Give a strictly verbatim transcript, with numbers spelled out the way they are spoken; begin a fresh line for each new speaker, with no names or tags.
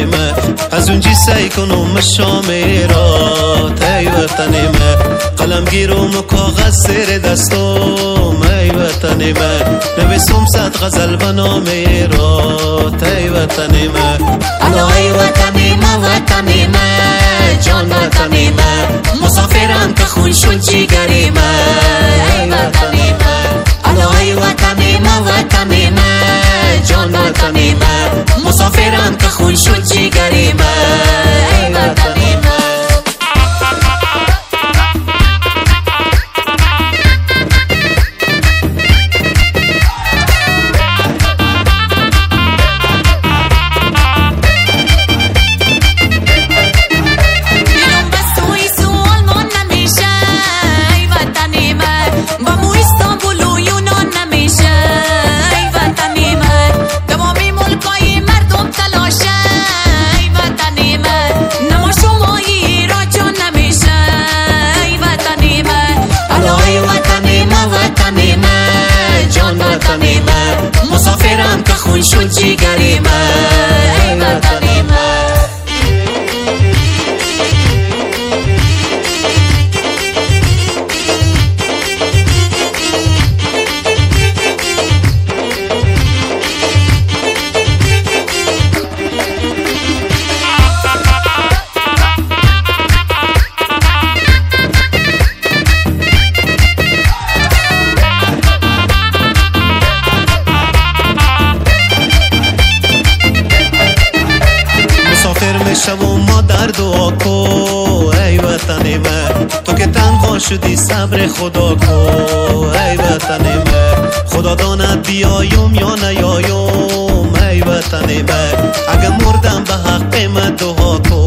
من از اونجی سعی کنم مشامی را ای وطن من قلم گیرم و کاغذ سر دستم ای وطن من نویسم صد غزل بنامی را ای وطن من
الا ای وطن من وطن من جان وطن من مسافرم که خون شد جیگری من ای وطن من الا ای وطن من وطن من جان وطن من مسافرم که خون شد جیگری من ای وطن من مسافرم که خون شد جیگری من ای وطن من
شب و ما در دعا کو ای وطن من تو که تنها شدی صبر خدا کو ای وطن من خدا داند بیایم یا نیایم ای وطن من اگه مردم به حق من دعا کو